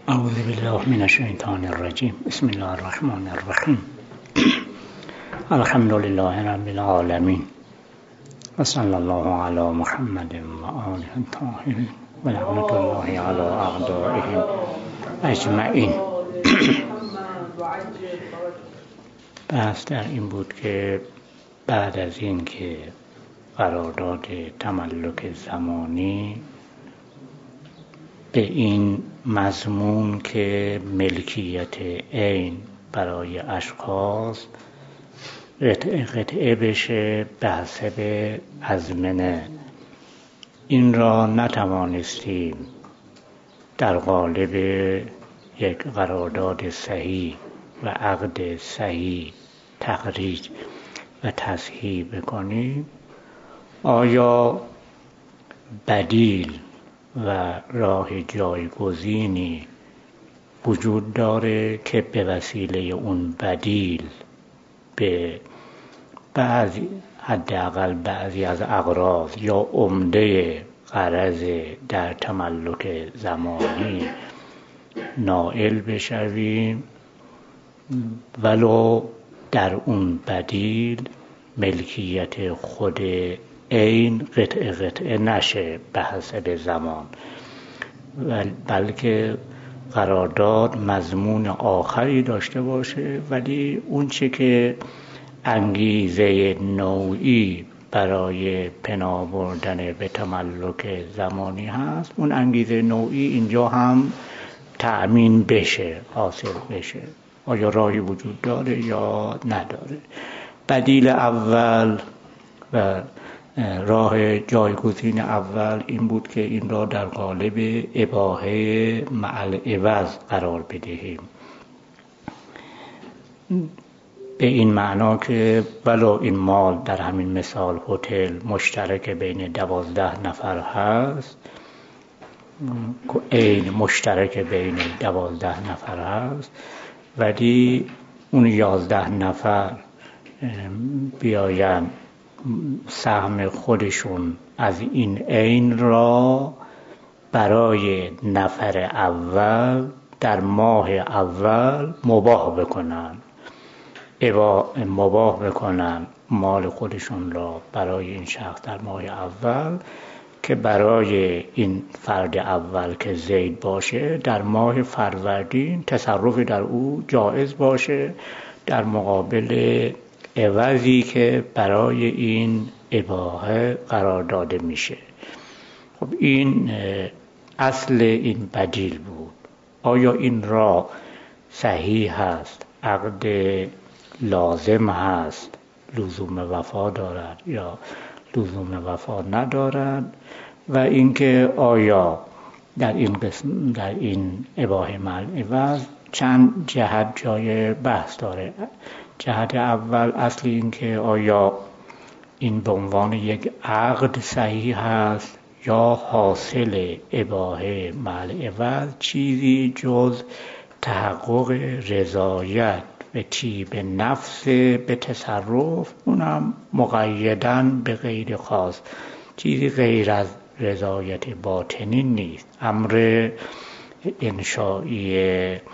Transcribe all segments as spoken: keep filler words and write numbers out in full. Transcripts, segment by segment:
اعوذ بالله من الشیطان الرجیم. بسم الله الرحمن الرحیم. الحمد لله رب العالمین و صلی الله علی محمد و آله الطاهرین و لعنت الله علی اعدائهم اجمعین. بحث در این بود که بعد از این که قرارداد تملک زمانی به این مضمون که ملکیت عین برای اشخاص قطعه قطعه بشه به حسب ازمنه، این را نتوانستیم در قالب یک قرارداد صحیح و عقد صحیح تخریج و تصحیح بکنیم. آیا بدیل و راه جایگزینی وجود داره که به وسیله اون بدیل به بعضی حداقل بعضی از اغراض یا عمده غرض در تملک زمانی نائل بشویم، ولو در اون بدیل ملکیت خود عین قطعه قطعه نشه به حسب زمان، بلکه قرارداد مضمون آخری داشته باشه، ولی اون چه که انگیزه نوعی برای پناه بردن به تملک زمانی هست، اون انگیزه نوعی اینجا هم تأمین بشه، حاصل بشه. آیا راهی وجود داره یا نداره؟ بدیل اول و راه جایگزین اول این بود که این را در قالب اباحه مع العوض قرار بدهیم، به این معنا که ولو این مال در همین مثال هتل مشترک بین دوازده نفر هست، عین مشترک بین دوازده نفر هست، ولی اون یازده نفر بیاین سهم خودشون از این عین را برای نفر اول در ماه اول مباح بکنن، مباح بکنن مال خودشون را برای این شخص در ماه اول، که برای این فرد اول که زید باشه در ماه فروردین تصرف در او جایز باشه، در مقابل عوضی که برای این اباحه قرار داده میشه. خب این اصل این بدیل بود. آیا این را صحیح هست، عقد لازم هست، لزوم وفا دارد یا لزوم وفا ندارد؟ و اینکه آیا در این قسم در این اباحه مع العوض چند جهت جای بحث داره. جهت اول اصل این که آیا این به عنوان یک عقد صحیح هست یا حاصل اباحه مع العوض چیزی جز تحقق رضایت و طیب نفس به تصرف، اونم مقیداً به غیر خاص، چیزی غیر از رضایت باطنی نیست، امر انشایی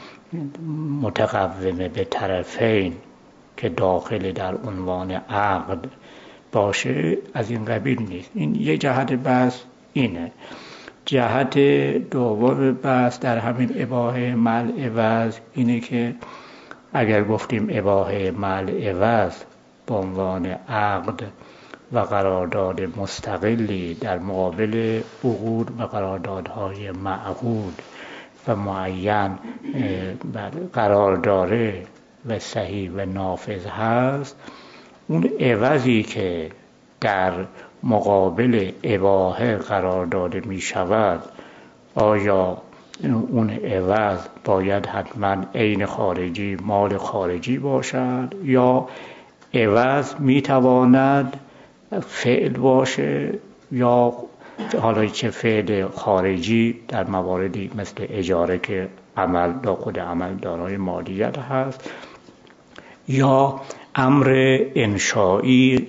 متقوم به طرفین که داخل در عنوان عقد باشه از این قبیل نیست. این یک جهت بحث اینه. جهت دوم بحث در همین اباحه مع العوض اینه که اگر گفتیم اباحه مع العوض به عنوان عقد و قرارداد مستقلی در مقابل عقود و قراردادهای معقود و معین قرار داره و صحیح و نافذ هست، اون عوضی که در مقابل اباحه قرار داده می شود، آیا اون عوض باید حتما عین خارجی، مال خارجی باشد، یا عوض می تواند فعل باشه، یا حالا چه فعل خارجی در مواردی مثل اجاره که عمل دا خود عمل دارای مالیت هست، یا امر انشایی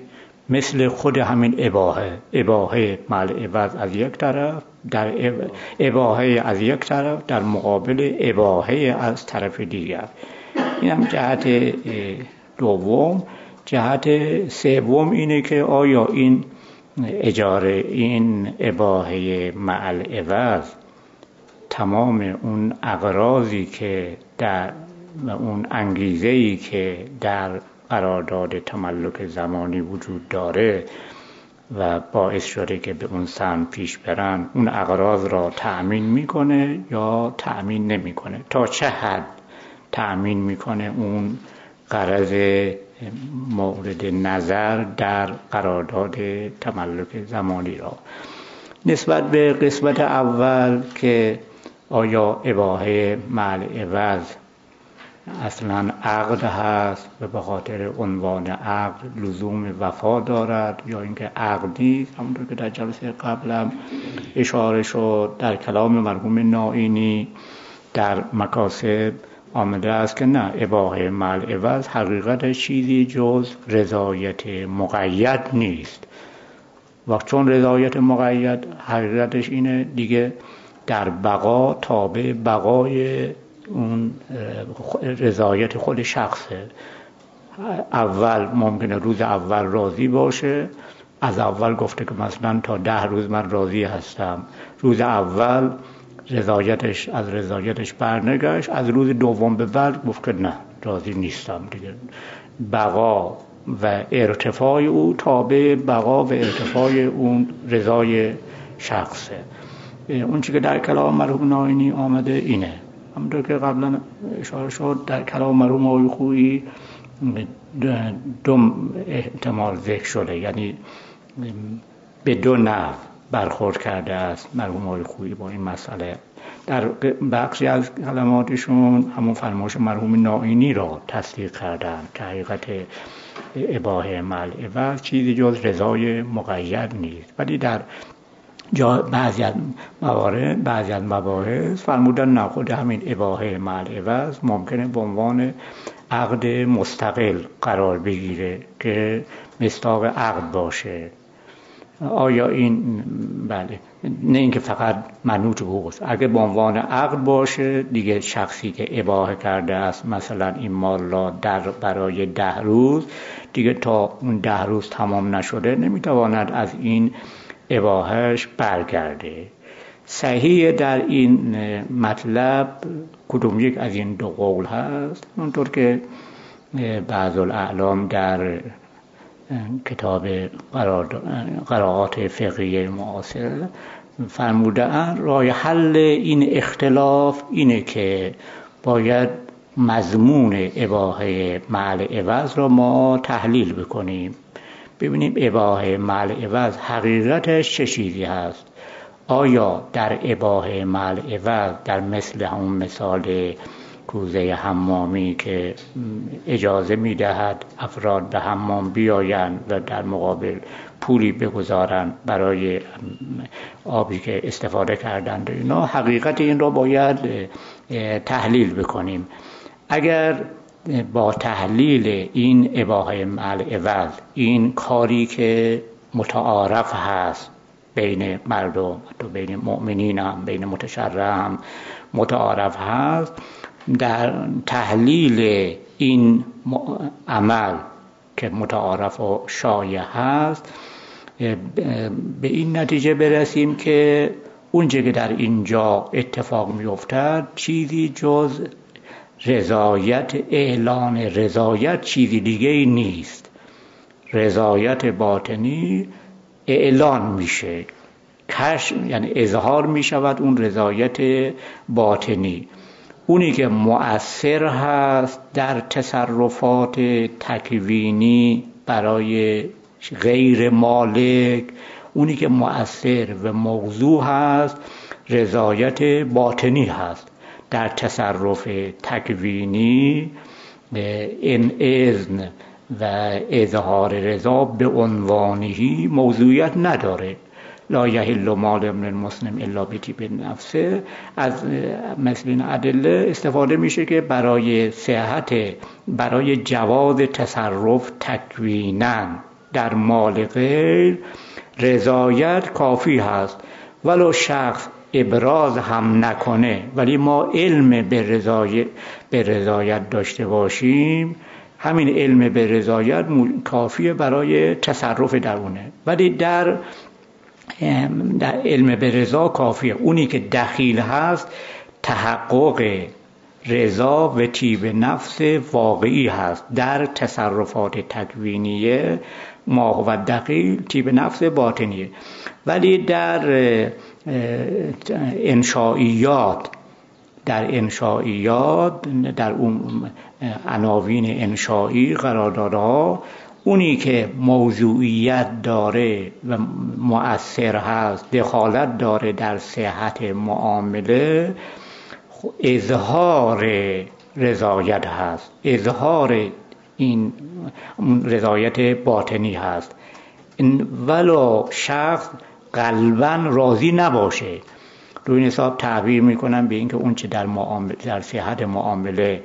مثل خود همین اباحه اباحه مال عوض از یک طرف، در اباحه از یک طرف در مقابل اباحه از طرف دیگر. این هم جهت دوم. جهت سوم اینه که آیا این اجاره، این اباحه مع العوض، تمام اون اغراضی که در و اون انگیزه‌ای که در قرارداد تملک زمانی وجود داره و باعث شده که به اون سهم پیش برن، اون اغراض را تأمین میکنه یا تأمین نمیکنه، تا چه حد تأمین میکنه اون غرض مورد نظر در قرارداد تملک زمانی را. نسبت به قسمت اول که آیا اباحه مع العوض اصلا عقد هست و به خاطر عنوان عقد لزوم وفا دارد یا اینکه عقد نیست، همونطور که در جلسه قبلم اشاره شد در کلام مرحوم نائینی در مکاسب آمده است که نه، اباحه مع العوض حقیقتش چیزی جز رضایت مقید نیست. وقت چون رضایت مقید حقیقتش اینه دیگه در بقا تابع بقای اون رضایت خود شخصه. اول ممکنه روز اول راضی باشه، از اول گفته که مثلا تا ده روز من راضی هستم، روز اول رضایتش از رضایتش برنگشت، از روز دوم به بعد گفت که نه راضی نیستم دیگه. بقا و ارتفاع او تابع بقا و ارتفاع اون رضای شخصه. اون چی که در کلام مرحوم نائینی آمده اینه. همونطور که قبلا اشاره شد در کلام مرحوم آقای خویی دو احتمال ذکر شده، یعنی به دو نحو برخورد کرده است مرحوم آقای خویی با این مسئله. در بخشی از کلماتشون همون فرمایش مرحوم نائینی را تصدیق کردند که حقیقت اباحه مع العوض چیزی جز رضای مقید نیست، ولی در جا بعضی از موارد بعضی از مباحث فرمودن نه، خود همین اباحه مع العوض ممکنه به عنوان عقد مستقل قرار بگیره که مصداق عقد باشه. آیا این بله، نه اینکه فقط منوط به حقوق، اگه به عنوان عقد باشه دیگه شخصی که اباحه کرده است مثلا این مال را در برای ده روز، دیگه تا اون ده روز تمام نشده نمیتواند از این اباحهش برگرده. صحیح در این مطلب کدوم یک از این دو قول هست؟ اونطور که بعض الاعلام در کتاب قرائات فقهی معاصر فرموده‌اند راه حل این اختلاف اینه که باید مضمون اباحه مع العوض را ما تحلیل بکنیم، ببینیم اباحه مع العوض حقیقتش چه چیزی هست. آیا در اباحه مع العوض در مثل همون مثال کوزه حمامی که اجازه میدهد افراد به حمام بیایند و در مقابل پولی بگذارند برای آبی که استفاده کردند، اینا حقیقت این را باید تحلیل بکنیم. اگر با تحلیل این اباحه مع العوض این کاری که متعارف هست بین مردم، تو بین مؤمنین هم بین متشرع هم متعارف هست، در تحلیل این عمل که متعارف و شایع هست به این نتیجه برسیم که اونچه که در اینجا اتفاق میافتد چیزی جز رضایت، اعلان رضایت چیزی دیگه ای نیست. رضایت باطنی اعلان میشه، کشف یعنی اظهار میشود اون رضایت باطنی، اونی که مؤثر هست در تصرفات تکوینی برای غیر مالک، اونی که مؤثر و موضوع هست رضایت باطنی هست. در تصرف تکوینی این اذن و اظهار رضا به عنوانهی موضوعیت نداره. لا یحل مال ابن المسلم الا بطیب نفسه. از مثل این ادله استفاده میشه که برای صحت، برای جواز تصرف تکویناً در مال غیر رضایت کافی هست. ولو شخص ابراز هم نکنه ولی ما علم به رضایت به رضایت داشته باشیم، همین علم به رضایت کافیه برای تصرف در اونه. ولی در در علم به رضا کافیه. اونی که دخیل هست تحقق رضا و طیب نفس واقعی هست. در تصرفات تکوینیه ما هو دخیل طیب نفس باطنیه. ولی در انشائیات در انشائیات در اون عناوین انشایی قراردادها، اونی که موضوعیت داره و مؤثر هست، دخالت داره در صحت معامله، اظهار رضایت هست، اظهار این رضایت باطنی هست. ولو شخص قلباً راضی نباشه، روی این حساب تعبیر میکنم به اینکه اون چه در معامله در صحت معامله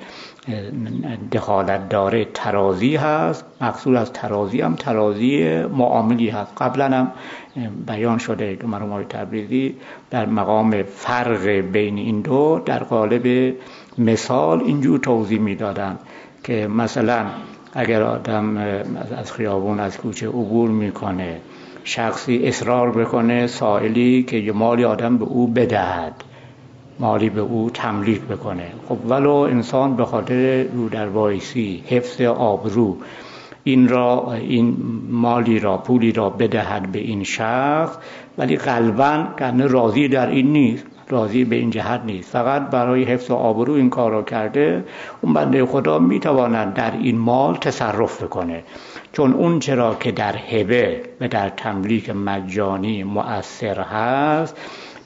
دخالت داره ترازی هست. مقصود از ترازی هم ترازی معاملی هست. قبلا هم بیان شده که مرحوم آقای تبریزی در مقام فرق بین این دو در قالب مثال اینجور توضیح میدادن که مثلا اگر آدم از خیابون از کوچه عبور میکنه، شخصی اصرار بکنه سائلی که یه مالی آدم به او بدهد، مالی به او تملیک بکنه، خب ولو انسان به خاطر رو در وایسی حفظ آبرو این را این مالی را پولی را بدهد به این شخص، ولی قلباً کنه راضی در این نیست، راضی به این جهت نیست، فقط برای حفظ آبرو این کار را کرده، اون بنده خدا میتواند در این مال تصرف بکنه. چون اون چرا که در هبه و در تملیک مجانی مؤثر هست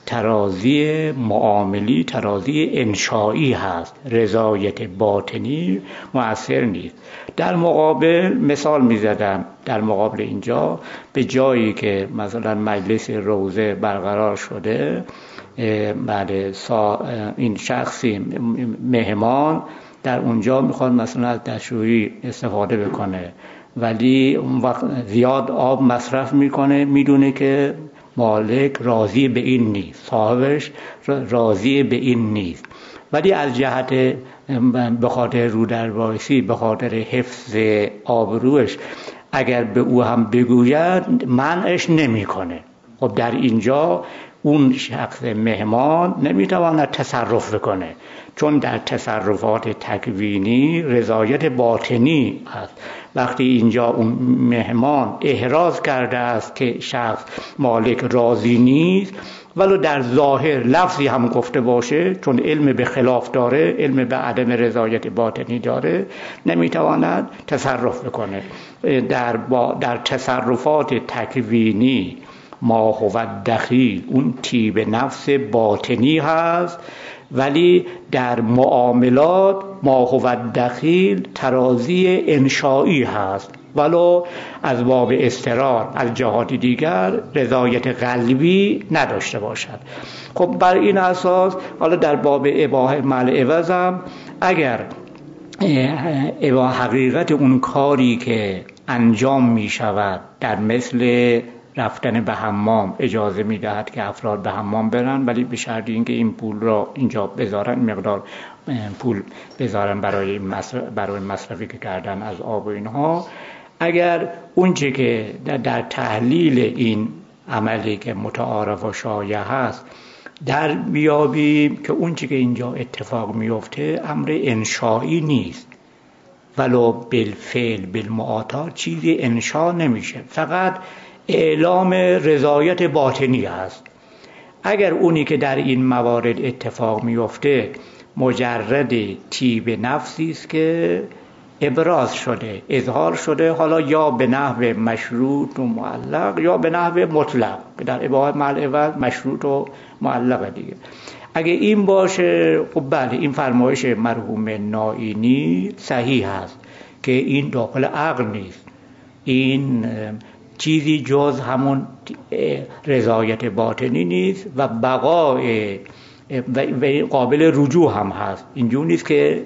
ترازی معاملی، ترازی انشایی هست، رضایت باطنی مؤثر نیست. در مقابل مثال میزدم، در مقابل اینجا به جایی که مثلا مجلس روزه برقرار شده، بعد این شخصی مهمان در اونجا میخواد مثلا از دستشویی استفاده بکنه، ولی اون وقت زیاد آب مصرف میکنه، میدونه که مالک راضی به این نیست، صاحبش راضی به این نیست، ولی از جهت به خاطر رو در وایسی، به خاطر حفظ آبروش اگر به او هم بگوید منعش نمیکنه. خب در اینجا اون شخص مهمان نمیتواند تصرف بکنه، چون در تصرفات تکوینی رضایت باطنی است. وقتی اینجا اون مهمان احراز کرده است که شخص مالک راضی نیست، ولو در ظاهر لفظی هم گفته باشه، چون علم به خلاف داره، علم به عدم رضایت باطنی داره، نمیتواند تصرف بکنه. در, با در تصرفات تکوینی ما هو دخیل اون طیب نفس باطنی هست، ولی در معاملات ما هو دخیل ترازی انشایی هست، ولو از باب اضطرار از جهات دیگر رضایت قلبی نداشته باشد. خب بر این اساس حالا در باب اباحه مع عوض هم اگر اباحه حقیقت اون کاری که انجام می شود در مثل رفتن به حمام اجازه میدهد که افراد به حمام برن، ولی به شرط اینکه این پول را اینجا بذارن، مقدار پول بذارن برای مصرف برای مصرفی که کردن از آب و اینها. اگر اونچه که در تحلیل این عملی که متعارف و شایع هست در بیابیم که اونچه که اینجا اتفاق میفته امر انشایی نیست، ولو بالفعل بالمعاطات چیزی انشا نمیشه، فقط اعلام رضایت باطنی است. اگر اونی که در این موارد اتفاق میفته مجرد طیب نفسی است که ابراز شده، اظهار شده، حالا یا به نحو مشروط و معلق یا به نحو مطلق، که در اباحه مع العوض مشروط و معلق دیگه. اگه این باشه خب بله، این فرمایش مرحوم نائینی صحیح است که این داخل عقل نیست، این چیزی جز همون رضایت باطنی نیست و بقای و قابل رجوع هم هست. اینجور نیست که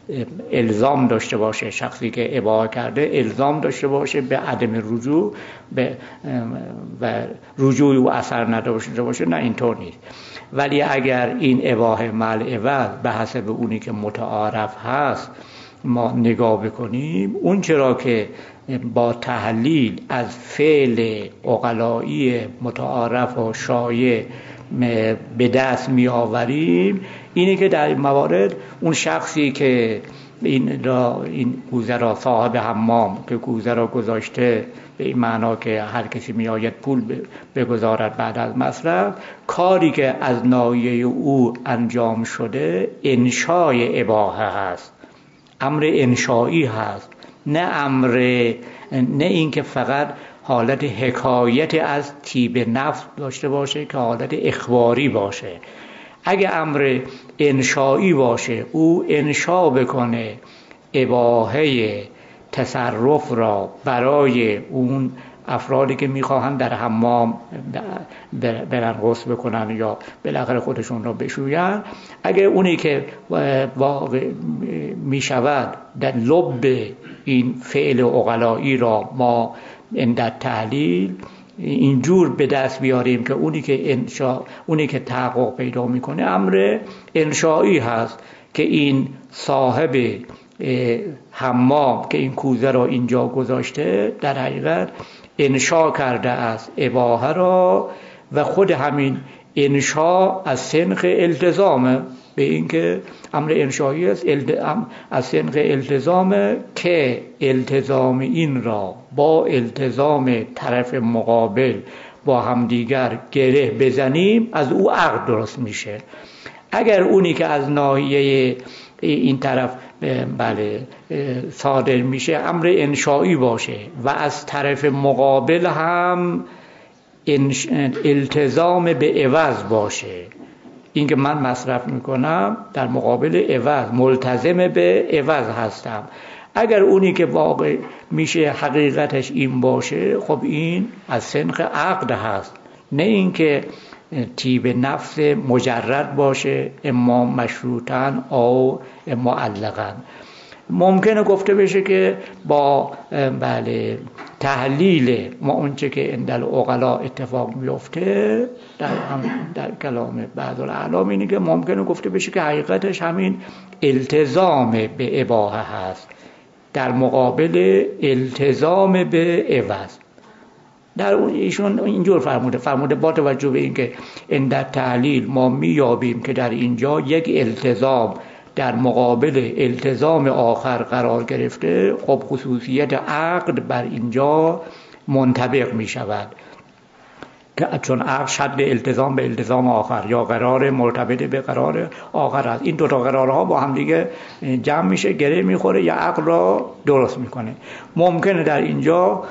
الزام داشته باشه، شخصی که اباحه کرده الزام داشته باشه به عدم رجوع به و رجوع و اثر نداشته باشه، نه اینطور نیست. ولی اگر این اباحه مع العوض به حسب اونی که متعارف هست ما نگاه بکنیم، اون چرا که با تحلیل از فعل عقلایی متعارف و شایع به دست می آوریم، اینه که در این موارد اون شخصی که این را این کوزه را صاحب حمام که کوزه را گذاشته به این معنا که هر کسی می آید پول بگذارد بعد از مصرف، کاری که از ناحیه او انجام شده انشای اباحه هست، امر انشایی هست، نه امر نه اینکه فقط حالت حکایت از طیب نفس داشته باشه که حالت اخباری باشه. اگه امر انشایی باشه، او انشا بکنه اباحه تصرف را برای اون افرادی که میخواهند در حمام برن غسل بکنن یا بالاخره خودشون را بشوین، اگر اونی که واقع میشود در لب این فعل عقلایی را ما در تحلیل اینجور به دست بیاریم که اونی که انشا اونی که تحقق پیدا میکنه امر انشایی هست که این صاحب حمام که این کوزه را اینجا گذاشته در حقیقت انشا کرده است اباحه را، و خود همین انشا از سنخ التزامه، به اینکه امر انشایی است از سنخ التزامه که التزام این را با التزام طرف مقابل با همدیگر گره بزنیم از او عقد درست میشه. اگر اونی که از ناحیه این طرف بله صادر میشه امر انشایی باشه و از طرف مقابل هم التزام به عوض باشه، اینکه من مصرف میکنم در مقابل عوض ملتزم به عوض هستم، اگر اونی که واقع میشه حقیقتش این باشه، خب این از سنخ عقد هست، نه اینکه طیب نفس مجرد باشه، اما مشروطن او معلقا. ممکنه گفته بشه که با بله تحلیل ما اونچه که اندل عقلا اتفاق میفته در در کلام بعض الاعلام اینه که ممکنه گفته بشه که حقیقتش همین التزام به اباحه هست در مقابل التزام به عوض. در ایشون اینجور فرموده فرموده با توجه به اینکه این در تحلیل ما میابیم که در اینجا یک التزام در مقابل التزام آخر قرار گرفته، خب خصوصیت عقد بر اینجا منطبق می شود که چون عقد شد التزام به التزام آخر یا قرار مرتبط به قرار آخر است، این دو تا قرارها با هم دیگه جمع میشه، گره میخوره یا عقد را درست میکنه. ممکنه در اینجا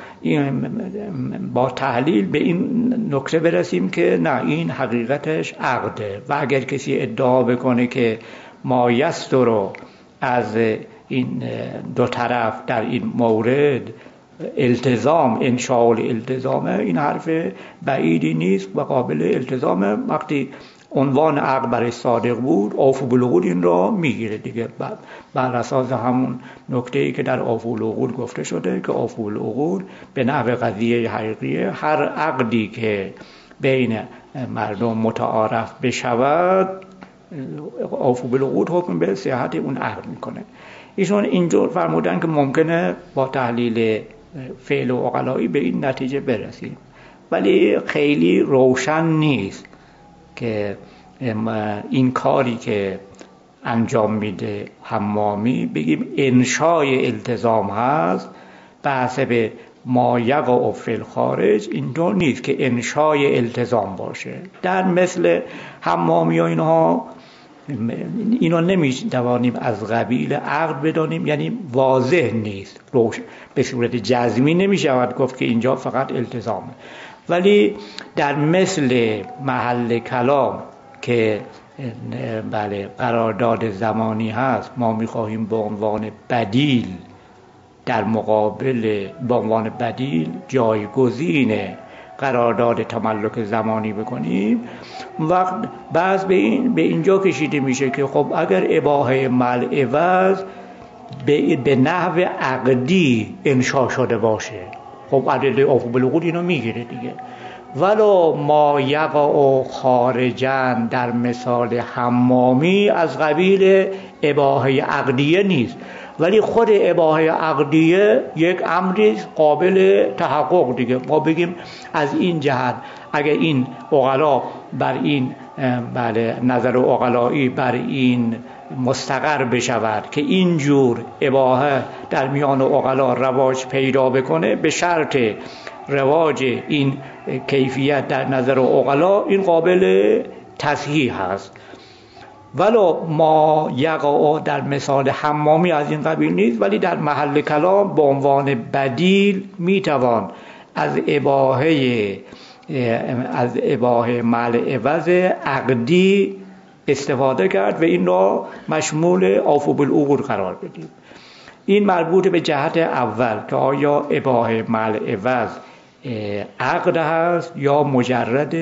با تحلیل به این نکته برسیم که نه، این حقیقتش عقده، و اگر کسی ادعا بکنه که ما یستر رو از این دو طرف در این مورد التزام انشاء الالتزامه، این حرف بعیدی نیست و قابل التزامه. وقتی عنوان عقد برای صادق بود، اوفوا بالعقود این را میگیره دیگه، بر اساس همون نکته‌ای که در اوفوا بالعقود گفته شده که اوفوا بالعقود به نحو قضیه حقیقیه، هر عقدی که بین مردم متعارف بشود اوفوا بالعقود حکم به صحت اون عقد میکنه. ایشون اینجور فرمودن که ممکنه با تحلیل فعل و عقلایی به این نتیجه برسیم، ولی خیلی روشن نیست که این کاری که انجام میده حمامی بگیم انشای التزام هست به حسب ما یقع فی الخارج. اینطور نیست که انشای التزام باشه. در مثل حمامی و اینها اینو نمیتوانیم از قبیل عقد بدانیم، یعنی واضح نیست، روش به صورت جزمی نمیشود گفت که اینجا فقط التزامه. ولی در مثل محل کلام که بله قرارداد زمانی هست، ما میخواهیم به عنوان بدیل در مقابل به عنوان بدیل جایگزین قرارداد تملک زمانی بکنیم، وقت بعض به این به اینجا کشیده میشه که خب اگر اباحه مع العوض به, به نحو عقدی انشا شده باشه. خب ادله افق بالعقود اینو میگیره دیگه. ولو ما یقع خارجا در مثال حمامی از قبیل اباحه عقدیه نیست، ولی خود اباحه عقدیه یک امری قابل تحقق دیگه. ما بگیم از این جهت اگه این عقلا بر این بله نظر عقلایی بر این مستقر بشود که اینجور اباحه در میان عقلا رواج پیدا بکنه، به شرط رواج این کیفیت در نظر عقلا این قابل تصحیح هست. ولو ما یقع در مثال حمامی از این قبیل نیست، ولی در محل کلام به عنوان بدیل میتوان از اباحه از اباحه مع عوض عقدی استفاده کرد و این را مشمول اوفوا بالعقود قرار بدیم. این مربوط به جهت اول که آیا اباحه مع عوض عقد هست یا مجرد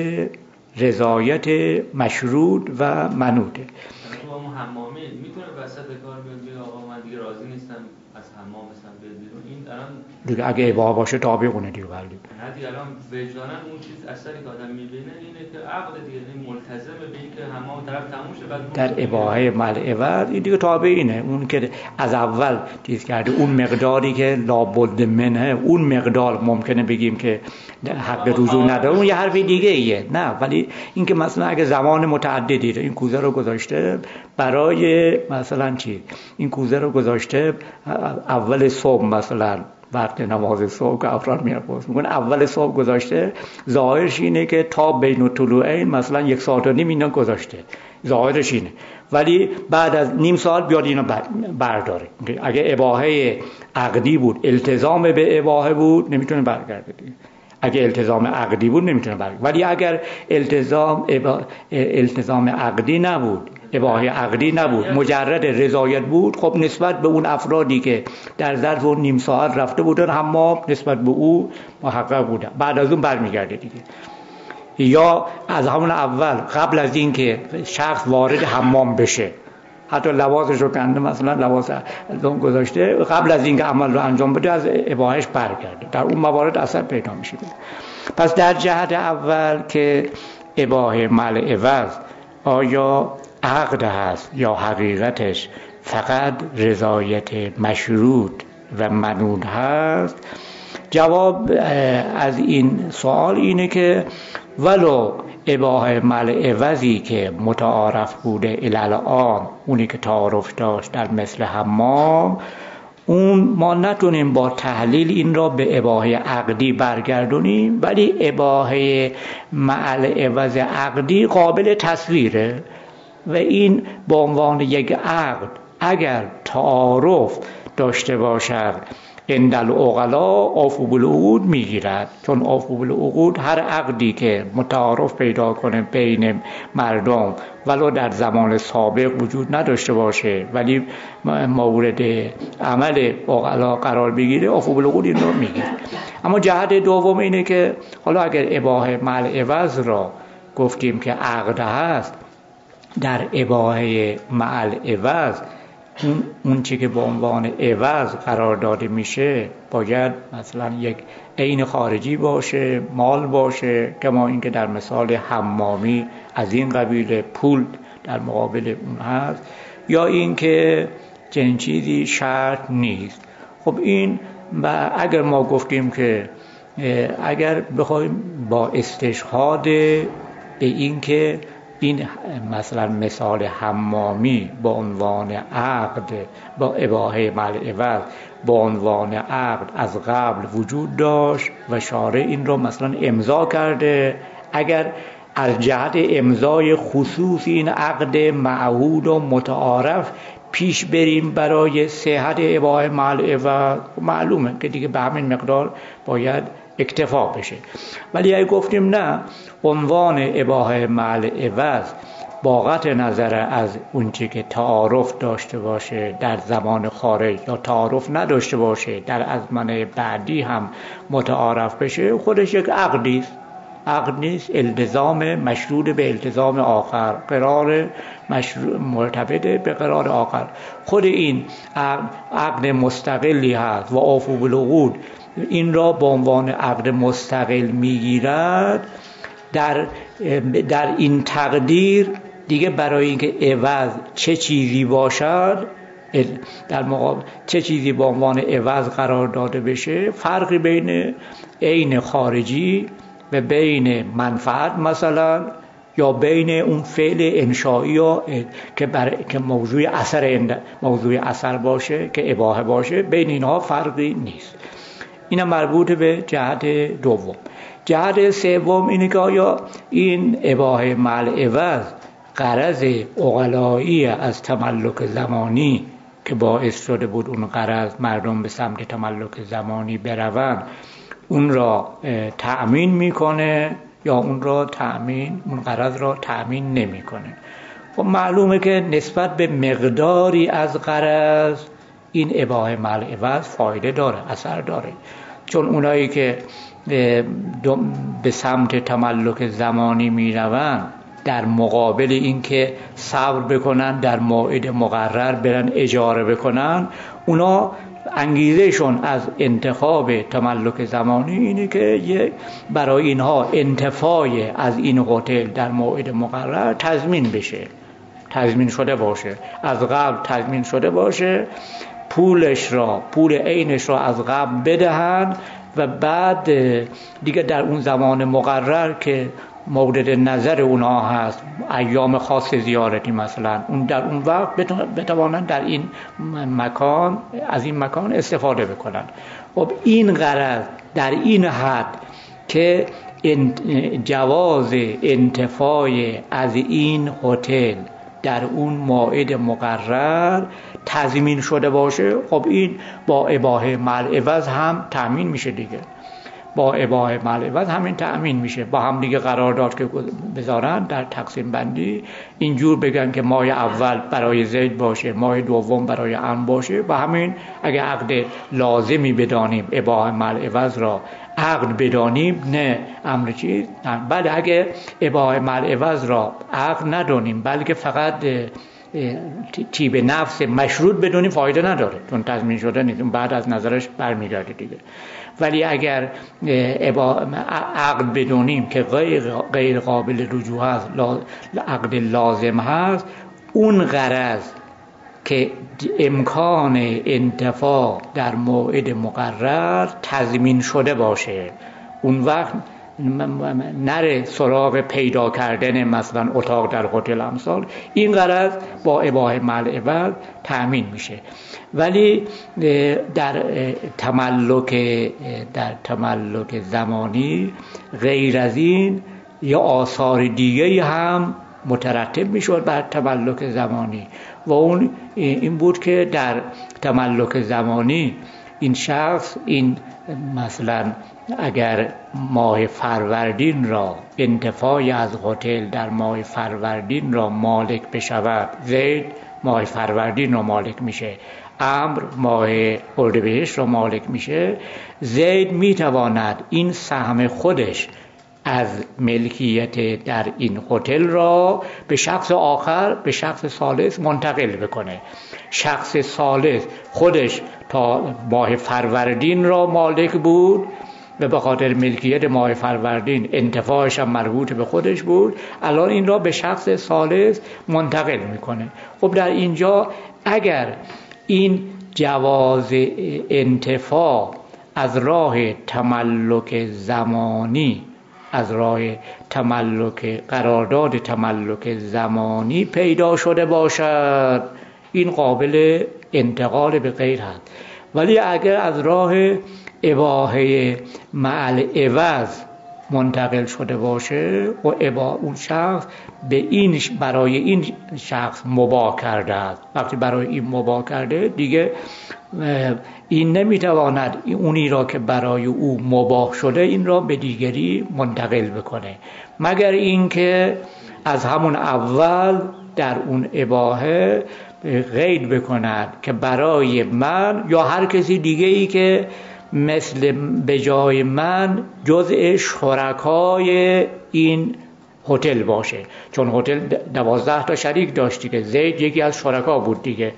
رضایت مشروط و منوطه. تو حمامی میتونه وسط کار بیاد بگه آقا من دیگه راضی نیستم از حمام مثلا بیاد بیرون، این الان دیگه اگه اباحه باشه تابع اونه دیگه. ولی نه دیگه الان وجدانا اون چیز اثری که آدم میبینه اینه که عقد دیگه ملتزمه به این که حمام طرف تموم شه، بعد در اباحه مع عوض این دیگه تابع اینه، اون که از اول چیز کرده، اون مقداری که لابد منه، اون مقدار ممکنه بگیم که حق رجوع نداره، اون یه حرف دیگه ایه. نه ولی این که مثلا اگه زمان متعددی این کوزه رو گذاشته برای مثلا چی، این کوزه رو گذاشته اول صبح مثلا وقت نماز صبح که افراد میرن پست میکنه، اول صبح گذاشته، ظاهرش اینه که تا بین الطلوعین مثلا یک ساعت و نیم اینا گذاشته، ظاهرش اینه، ولی بعد از نیم ساعت بیاد اینو برداره. اگه اباحه عقدی بود، التزام به اباحه بود، نمیتونه برگرده دیگه. اگه التزام عقدی بود نمیتونه برگرده، ولی اگر التزام ابا... التزام عقدی نبود، اباحه عقدی نبود، مجرد رضایت بود، خب نسبت به اون افرادی که در ظرف اون نیم ساعت رفته بودن حمام نسبت به او محقق بودن، بعد از اون برمیگرده دیگه. یا از همون اول قبل از این که شخص وارد حمام بشه، حتی لباسش رو کنده، مثلا لباس اون گذاشته، قبل از این که عمل رو انجام بده از اباحهش برگرده، در اون موارد اثر پیدا میشه. پس در جهت اول که اباحه مع عوض آیا عقد هست یا حقیقتش فقط رضایت مشروط و منون هست، جواب از این سوال اینه که ولو اباحه مع عوضی که متعارف بوده الان، اونی که تعارف داشت در مثل حمام، اون ما نتونیم با تحلیل این را به اباحه عقدی برگردونیم، ولی اباحه مع عوض عقدی قابل تصویره و این به عنوان یک عقد اگر تعارف داشته باشد عند العقلا اوفوا بالعقود میگیرد، چون اوفوا بالعقود هر عقدی که متعارف پیدا کنه بین مردم ولو در زمان سابق وجود نداشته باشه ولی مورد عمل عقلا قرار بگیره، اوفوا بالعقود این رو میگیره. اما جهت دوم اینه که حالا اگر اباحه مع عوض را گفتیم که عقد هست، در اباحه مع عوض اون اون چی که به عنوان عوض قرار داده میشه باید مثلا یک عین خارجی باشه، مال باشه، کما اینکه در مثال حمامی از این قبیل پول در مقابل اون هست، یا اینکه چنین چیزی شرط نیست. خب این و اگر ما گفتیم که اگر بخوایم با استشهاد به این که این مثلا مثال حمامی با عنوان عقد با اباحه مع عوض با عنوان عقد از قبل وجود داشت و شارع این رو مثلا امضا کرده، اگر از جهت امضای خصوص این عقد معهود و متعارف پیش بریم برای صحت اباحه مع عوض، معلومه که دیگه به همین مقدار باید اکتفا بشه. ولی اگه گفتیم نه، عنوان اباحه مع عوض با قطع نظر از اونچه که تعارف داشته باشه در زمان خارج یا تعارف نداشته باشه در ازمنه بعدی هم متعارف بشه، خودش یک عقدی است. عقد نیست، التزام مشروط به التزام آخر، قرار مشروط مرتبط به قرار آخر. خود این عقد مستقلی هست و اوفوا بالعقود این را به عنوان عقد مستقل میگیرد. در در این تقدیر دیگه برای اینکه عوض چه چیزی باشد، در مقابل چه چیزی به عنوان عوض قرار داده بشه، فرقی بین عین خارجی و بین منفعت مثلا یا بین اون فعل انشایی یا که بر که موضوع اثر موضوع اثر باشه که اباحه باشه، بین اینها فرقی نیست. اینا مربوط به جهت دوم. جهت سوم اینه که آیا این اباحه مع عوض غرض عقلایی از تملک زمانی که باعث شده بود اون غرض مردم به سمت تملک زمانی بروند اون را تأمین میکنه یا اون را تأمین اون غرض را تأمین نمیکنه؟ خب معلومه که نسبت به مقداری از غرض این اباحه مع عوض فایده داره، اثر داره، چون اونایی که به سمت تملک زمانی میروند در مقابل اینکه صبر بکنن در موعد مقرر برن اجاره بکنن، اونا انگیزهشون از انتخاب تملک زمانی اینه که برای اینها انتفاع از این هتل در موعد مقرر تضمین بشه، تضمین شده باشه، از قبل تضمین شده باشه، پولش را پول عینش را از قبل بدهن و بعد دیگه در اون زمان مقرر که مورد نظر اونها هست، ایام خاص زیارتی مثلا، اون در اون وقت بتوانند در این مکان از این مکان استفاده بکنن. خب این غرض در این حد که جواز انتفاع از این هتل در اون موعد مقرر تضمین شده باشه، خب این با اباحه مع عوض هم تأمین میشه دیگه. با اباحه مع عوض همین تأمین میشه. با هم دیگه قرارداد که بذارن در تقسیم بندی اینجور بگن که ماه اول برای زید باشه، ماه دوم برای عمرو باشه، با همین اگه عقد لازمی بدانیم اباحه مع عوض را عقد بدانیم، نه امر چیز نه. بله اگه اباحه مع عوض را عقد ندانیم بلکه فقط طیب نفس مشروط بدونیم فایده نداره، چون تضمین شده نیست، بعد از نظرش برمیگرده دیگه. ولی اگر عقد بدونیم که غیر غیر قابل رجوع است، عقد لازم هست، اون غرض که امکان انتفاع در موعد مقرر تضمین شده باشه، اون وقت نره سراغ پیدا کردن مثلا اتاق در هتل امثال، این غرض با اباحه مع عوض تأمین میشه. ولی در تملک در تملک زمانی غیر از این یا آثار دیگه هم مترتب میشد بر تملک زمانی و اون این بود که در تملک زمانی این شخص این مثلا اگر ماه فروردین را انتفاع از هتل در ماه فروردین را مالک بشود، زید ماه فروردین را مالک میشه، عمرو ماه اردیبهشت را مالک میشه، زید میتواند این سهم خودش از ملکیت در این هتل را به شخص آخر، به شخص ثالث منتقل بکنه. شخص ثالث خودش تا ماه فروردین را مالک بود و به خاطر ملکیت ماه فروردین انتفاعش هم مربوط به خودش بود، الان این را به شخص ثالث منتقل میکنه. خب در اینجا اگر این جواز انتفاع از راه تملک زمانی، از راه تملک قرارداد تملک زمانی پیدا شده باشد، این قابل انتقال به غیر هست. ولی اگر از راه اباحه مع عوض منتقل شده باشه و ابا اون شخص به این برای این شخص مباح کرده است، وقتی برای این مباح کرده دیگه این نمیتواند اونی را که برای او مباح شده این را به دیگری منتقل بکنه، مگر اینکه از همون اول در اون اباحه قید بکند که برای من یا هر کسی دیگه ای که مثل به جای من جزء شرکای این هتل باشه، چون هتل دوازده تا شریک داشت دیگه، زید یکی از شرکا بود دیگه.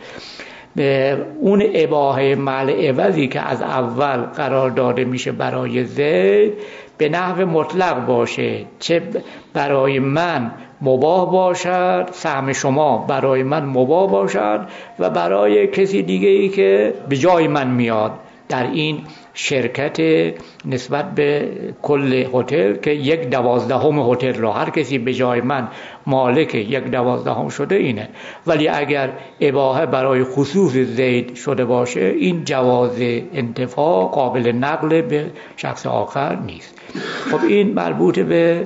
اون اباحه مال عوضی که از اول قرار داده میشه برای زید به نحو مطلق باشه، چه برای من مباح باشد، سهم شما برای من مباح باشد و برای کسی دیگه ای که به جای من میاد در این شرکت نسبت به کل هتل که یک دوازدهم هتل را هر کسی به جای من مالک یک دوازدهم شده اینه. ولی اگر اباحه برای خصوص زید شده باشه این جواز انتفاع قابل نقل به شخص آخر نیست. خب این مربوط به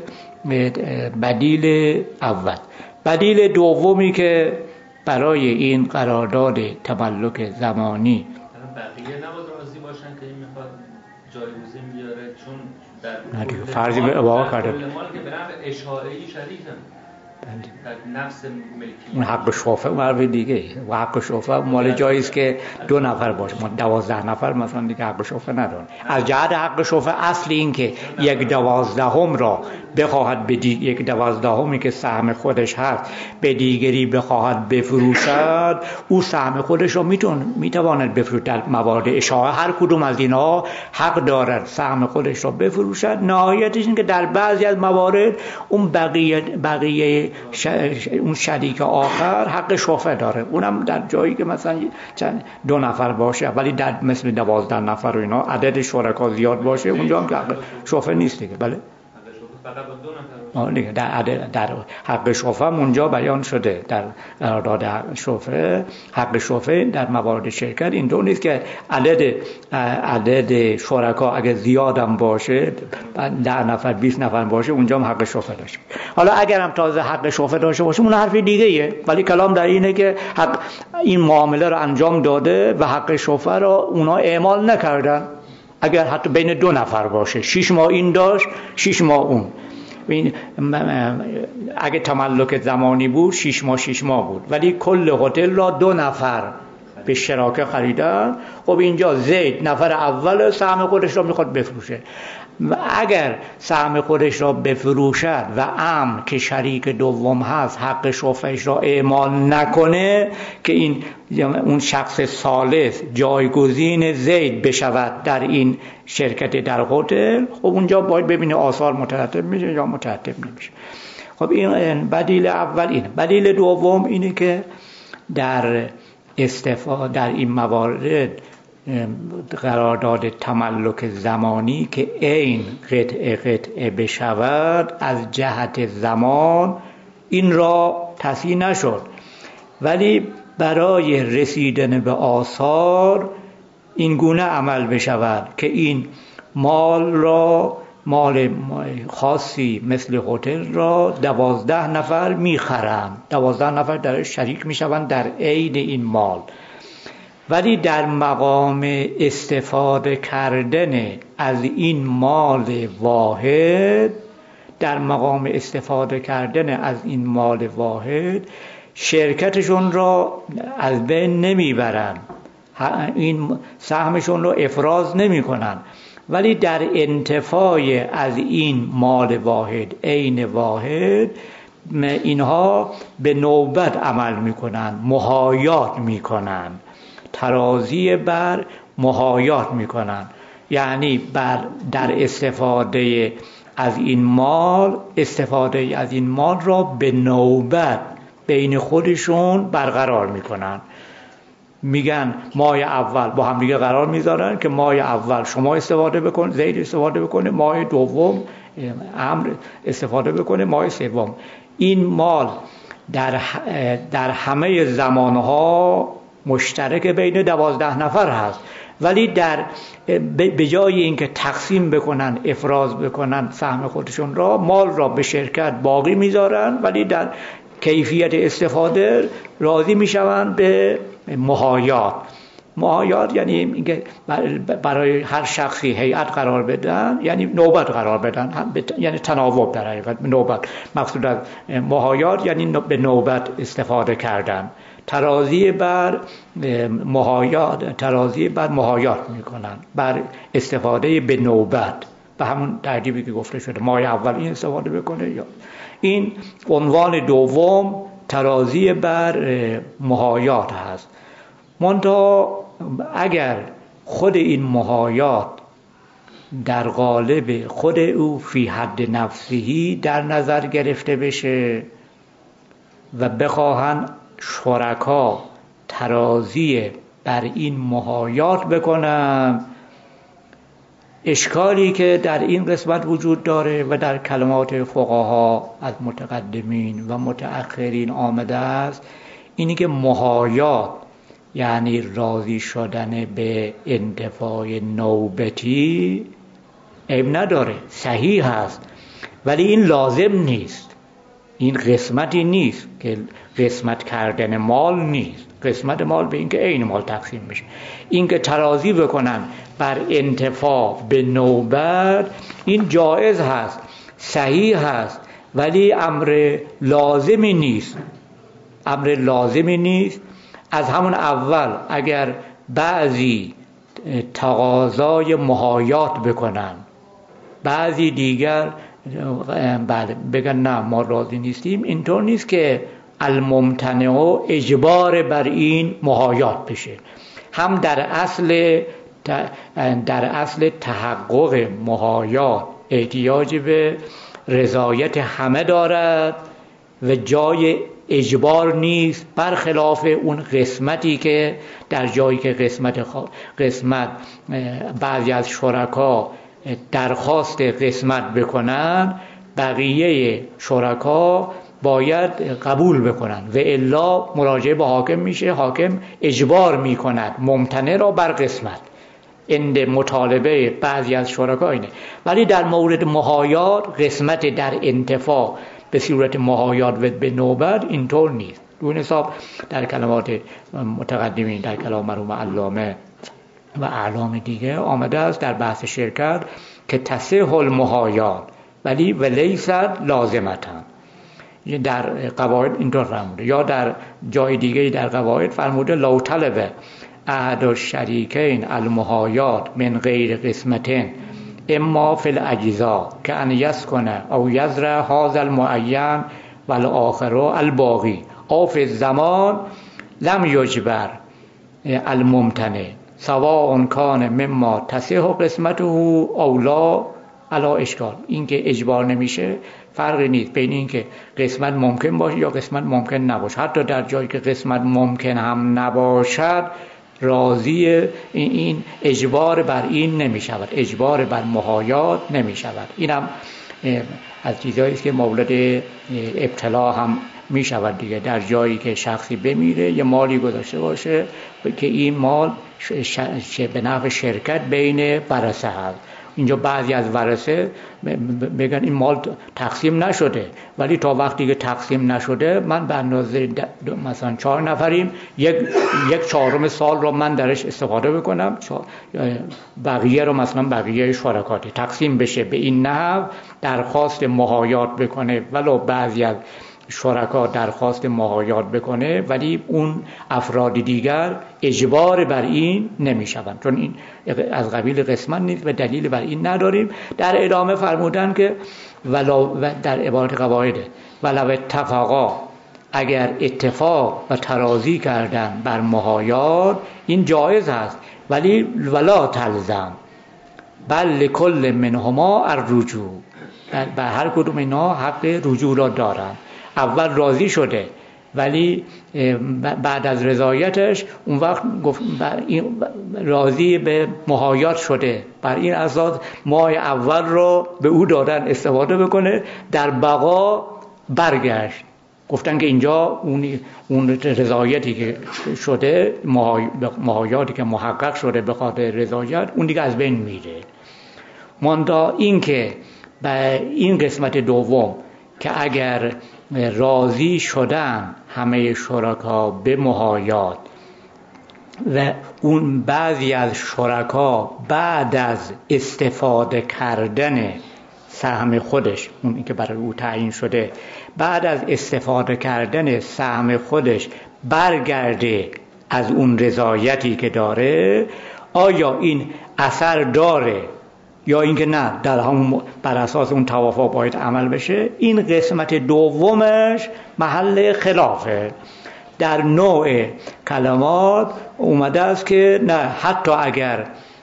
بدیل اول. بدیل دومی که برای این قرارداد تملک زمانی بقیه نباید راضی باشن که این میخواد جایگزین بیاره، چون در فرضی به اباحه کرده کل مال که به نحو اشاعه‌ای شریکن در نفس ملکیت. اون حق شفعه مرد دیگه و حق شفعه مال جایی است که دو نفر باشه، ما دوازده نفر مثلا دیگه حق شفعه ندارن. از جهت حق شفعه اصل این که یک دوازدهم را بخواهد به یک دوازدهمی که سهم خودش هست به دیگری بخواهد بفروشد، او سهم خودش را میتونه میتواند بفروشد. در موارد اشاعه هر کدوم از اینها حق دارد سهم خودش را بفروشد. نهایتش این که در بعضی از موارد اون بقیه بقیه ش... اون شریک آخر حق شفعه داره، اونم در جایی که مثلا چند دو نفر باشه، ولی در مثل دوازده نفر و اینا عدد شرکا زیاد باشه اونجا هم حق شفعه نیست دیگه. بله آه دیگه در عدد در حق شفعه اونجا بیان شده در قرارداد شفعه. حق شفعه در موارد شرکت این دو نیست که عدد عدد شرکا اگه زیادم باشه ده نفر بیست نفر باشه اونجا هم حق شفعه داشته. حالا اگر هم تازه حق شفعه داشته باشه اون حرف دیگه ایه، ولی کلام در اینه که حق این معامله رو انجام داده و حق شفعه رو اونا اعمال نکردن. اگر حتی بین دو نفر باشه، شش ماه این داشت شش ماه اون، اگه تملک زمانی بود شش ماه شش ماه بود، ولی کل هتل را دو نفر به شراکه خریدن. خب اینجا زید نفر اول سهم خودش را میخواد بفروشه، اگر سهم خودش را بفروشد و عمرو که شریک دوم هست حق شفعش را اعمال نکنه که این اون شخص ثالث جایگزین زید بشود در این شرکت در هتل، خب اونجا باید ببینه آثار مترتب میشه یا مترتب نمیشه. خب این بدیل اول اینه. بدیل دوم اینه که در استفاده در این موارد قرارداد تملک زمانی که این قطعه قطعه بشود از جهت زمان این را تصحیح نشد، ولی برای رسیدن به آثار این گونه عمل بشود که این مال را مال خاصی مثل هتل را دوازده نفر میخرند، دوازده نفر در شریک میشوند در عین این مال، ولی در مقام استفاده کردن از این مال واحد در مقام استفاده کردن از این مال واحد شرکتشون را از بین نمیبرن، این سهمشون رو افراز نمی کنن، ولی در انتفاع از این مال واحد عین واحد اینها به نوبت عمل میکنن، محایات میکنن، ترازی بر محایات میکنن، یعنی بر در استفاده از این مال استفاده از این مال را به نوبت بین خودشون برقرار میکنن. میگن ماه اول با هم دیگه قرار میذارن که ماه اول شما استفاده بکن، زید استفاده بکنه، ماه دوم عمرو استفاده بکنه، ماه سوم. این مال در در همه زمانها مشترک بین دوازده نفر هست، ولی در به جای اینکه تقسیم بکنن افراز بکنن سهم خودشون را، مال را به شرکت باقی میذارن، ولی در کیفیت استفاده راضی میشوند به محایات. محایات یعنی اینکه برای هر شخصی هیئت قرار بدن، یعنی نوبت قرار بدن، یعنی تناوب در حقیقت نوبت. مقصود از محایات یعنی به نوبت استفاده کردن. ترازی بر محایات ترازی بر محایات میکنن، بر استفاده به نوبت، به همون ترتیبی که گفته شده ماه اول این استفاده بکنه. یا این عنوان دوم ترازی بر محایات هست. منتها اگر خود این محایات در قالب خود او فی حد نفسهی در نظر گرفته بشه و بخواهن شرکا ترازی بر این محایات بکنن، اشکالی که در این قسمت وجود داره و در کلمات فقها از متقدمین و متأخرین آمده است، اینی که محایات یعنی راضی شدن به انتفاع نوبتی عیب نداره، صحیح هست، ولی این لازم نیست. این قسمتی نیست که قسمت کردن مال نیست. قسمت مال به این که عین مال تقسیم بشه. این که ترازی بکنن بر انتفاع به نوبت، این جایز هست، صحیح هست، ولی امر لازمی نیست. امر لازمی نیست. از همون اول اگر بعضی تقاضای محایات بکنن، بعضی دیگر بله بگن نه ما راضی نیستیم، اینطور نیست که الممتنع اجبار بر این محایات بشه. هم در اصل در اصل تحقق محایات احتیاج به رضایت همه دارد و جای اجبار نیست، برخلاف اون قسمتی که در جایی که قسمت قسمت بعضی از شرکا درخواست قسمت بکنن، بقیه شرکا باید قبول بکنن و الا مراجعه به حاکم میشه، حاکم اجبار میکند ممتنع را بر قسمت. اند مطالبه بعضی از شرکا اینه. ولی در مورد محایات، قسمت در انتفاع به صورت محایات و به نوبت اینطور نیست. دو حساب در کلمات متقدمین، در کلام مرحوم علامه و اعلام دیگه آمده است در بحث شرکت که تصح المحایات ولی ولیست لازمتاً. در قواعد اینطور فرموده، یا در جای دیگه در قواعد فرموده لو طلب احد الشریکین المحایات من غیر قسمتین اما فی الاجزاء که ان یسکن او یزرع هذا المعین و الاخر الباقی او فی الزمان لم یجبر الممتنع سواء کان مما تصح قسمته او لا علا اشکال. این که اجبار نمیشه فرقی نیست بین این که قسمت ممکن باشه یا قسمت ممکن نباشه. حتی در جایی که قسمت ممکن هم نباشد راضی این اجبار بر این نمی شود، اجبار بر محایات نمی شود. این هم از چیزهایی است که مورد ابتلا هم می شود دیگه. در جایی که شخصی بمیره یه مالی گذاشته باشه که این مال به نفع شرکت بین ورثه هست، اینجا بعضی از ورثه بگن این مال تقسیم نشده، ولی تا وقتی که تقسیم نشده من به اندازه مثلا چهار نفریم، یک یک چهارم سال رو من درش استفاده بکنم، بقیه رو مثلا بقیه شرکاتی تقسیم بشه به این نحو، درخواست محایات بکنه ولو بعضی از شرکا درخواست محایات بکنه، ولی اون افراد دیگر اجبار بر این نمیشوند، چون این از قبیل قسمت نیست و دلیل بر این نداریم. در ادامه فرمودن که ولو در عبارت قواعده ولو اتفاقا، اگر اتفاق و ترازی کردن بر محایات این جایز هست، ولی ولا تلزم بل لکل منهما الرجوع، به هر کدوم اینا حق رجوع را دارن. اول راضی شده ولی بعد از رضایتش اون وقت راضی به محایات شده، بر این اساس ماه اول رو به او دادن استفاده بکنه، در بقا برگشت. گفتن که اینجا اون اون رضایتی که شده، محایاتی که محقق شده به خاطر رضایت، اون دیگه از بین میره. ماندا این که به این قسمت دوم که اگر راضی شدن همه شرکا به محایات و اون بعضی از شرکا بعد از استفاده کردن سهم خودش، اون که برای او تعیین شده، بعد از استفاده کردن سهم خودش برگرده از اون رضایتی که داره، آیا این اثر داره یا اینکه نه در همون بر اساس اون توافق باید عمل بشه، این قسمت دومش محل خلافه. در نوع کلمات اومده است که نه، حتی اگر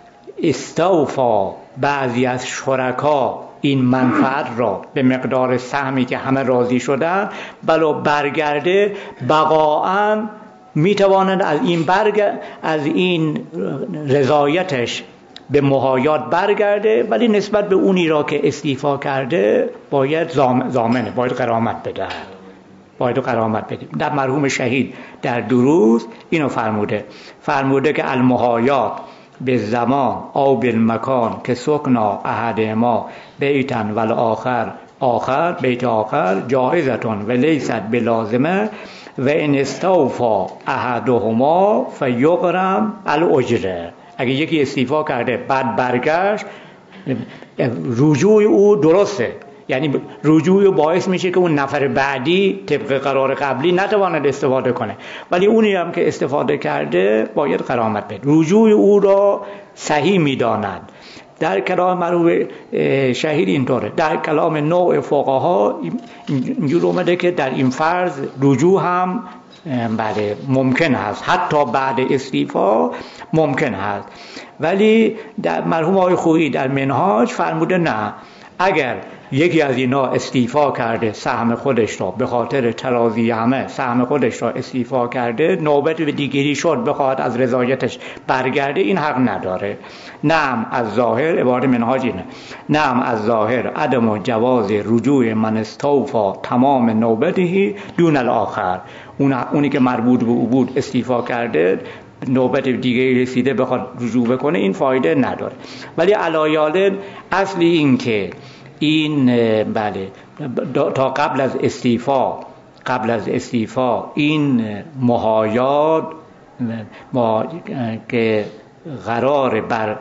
استوفا بعضی از شرکا این منفعت را به مقدار سهمی که همه راضی شدن بلا برگرده، بقاءً میتوانند از این برگ از این رضایتش به محایات برگرده، ولی نسبت به اونی را که استیفا کرده باید ضامنه، باید غرامت بده، باید غرامت بده. در مرحوم شهید در دروس اینو فرموده فرموده که المحایات به زمان او بالمکان که سکنا احدهما بیتن ول آخر آخر بیت آخر جائزتون و لیست بلازمه و ان استوفا احدهما فیغرم الاجره. اگه یکی استیفا کرده بعد برگشت، رجوع او درسته، یعنی رجوع باعث میشه که اون نفر بعدی طبق قرار قبلی نتواند استفاده کنه، ولی اونی هم که استفاده کرده باید غرامت بده. رجوع او را صحیح میدانند. در کلام مرحوم شهید اینطوره. در کلام نوع فقها اینجور اومده که در این فرض رجوع هم بله ممکن هست، حتی بعد استیفا ممکن هست. ولی در مرحوم آقای خویی در منهاج فرموده نه، اگر یکی از اینا استیفا کرده سهم خودش را به خاطر تراضی همه سهم خودش را استیفا کرده، نوبت به دیگری شد بخواد از رضایتش برگرده، این حق نداره. نعم از ظاهر، عبارت منهاج اینه، نعم از ظاهر عدم و جواز رجوع من استوفا تمام نوبتهی دون الاخر. اون اونی که مربوط به او بود استیفا کرده، نوبت دیگه رسیده بخواد رجوع بکنه، این فایده نداره. ولی علایال اصلی این که این بله تا قبل از استیفا قبل از استیفا این محایات ما که قرار بر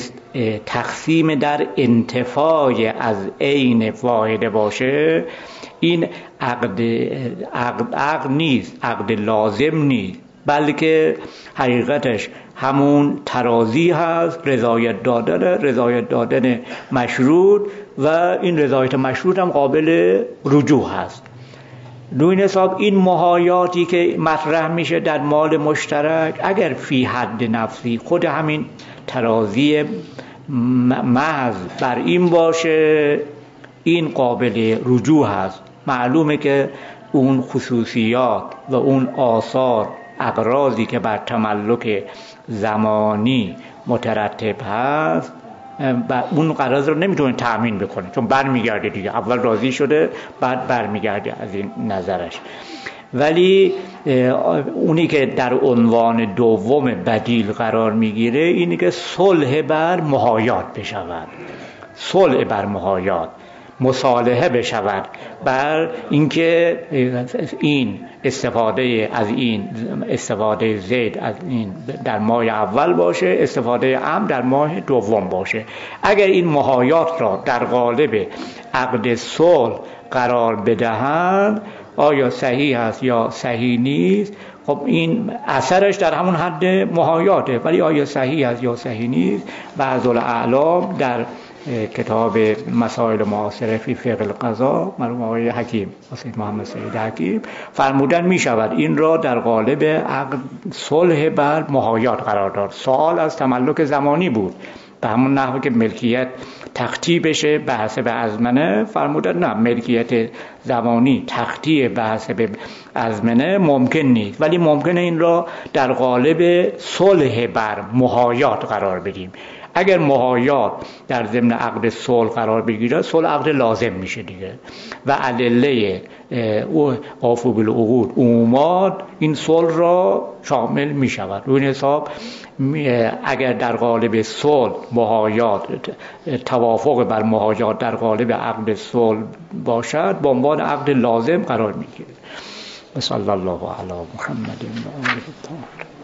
تقسیم در انتفاع از عین واحده باشه، این عقد عقد عقد نیست، عقد لازم نیست، بلکه حقیقتش همون ترازی هست، رضایت دادن رضایت دادن مشروط، و این رضایت مشروط هم قابل رجوع هست. دوین حساب این محایاتی که مطرح میشه در مال مشترک، اگر فی حد نفسی خود همین ترازی محض بر این باشه، این قابل رجوع هست. معلومه که اون خصوصیات و اون آثار اغراضی که بر تملک زمانی مترتب هست و اون قراض رو نمیتونه تأمین بکنه، چون برمیگرده دیگه، اول راضی شده بعد برمیگرده از این نظرش. ولی اونی که در عنوان دوم بدیل قرار میگیره اینی که صلح بر محایات بشود، صلح بر محایات، مصالحه بشود بر اینکه این استفاده از این استفاده زید از این در ماه اول باشه، استفاده عام در ماه دوم باشه. اگر این محایات را در قالب عقد صلح قرار بدهند، آیا صحیح است یا صحیح نیست، خب این اثرش در همون حد محایاته، ولی آیا صحیح است یا صحیح نیست، بعض الاعلام در کتاب مسائل معاصره فی فقه القضا مرحوم آقای حکیم سید محمد سید حکیم فرمودن می شود این را در قالب عقد صلح بر محایات قرار داد. سوال از تملک زمانی بود، به همون نحوی که ملکیت تختی بشه به حسب ازمنه، فرمودن نه، ملکیت زمانی تختی به حسب ازمنه ممکن نیست، ولی ممکنه این را در قالب صلح بر محایات قرار بدیم. اگر محایات در ضمن عقد صلح قرار بگیره، صلح عقد لازم میشه دیگه، و علله اوفوا بالعقود عمومات این صلح را شامل میشود. روی این حساب اگر در قالب صلح محایات توافق بر محایات در قالب عقد صلح باشد، به عنوان عقد لازم قرار میگیره. صلی الله علی محمد و آله الطاهرین.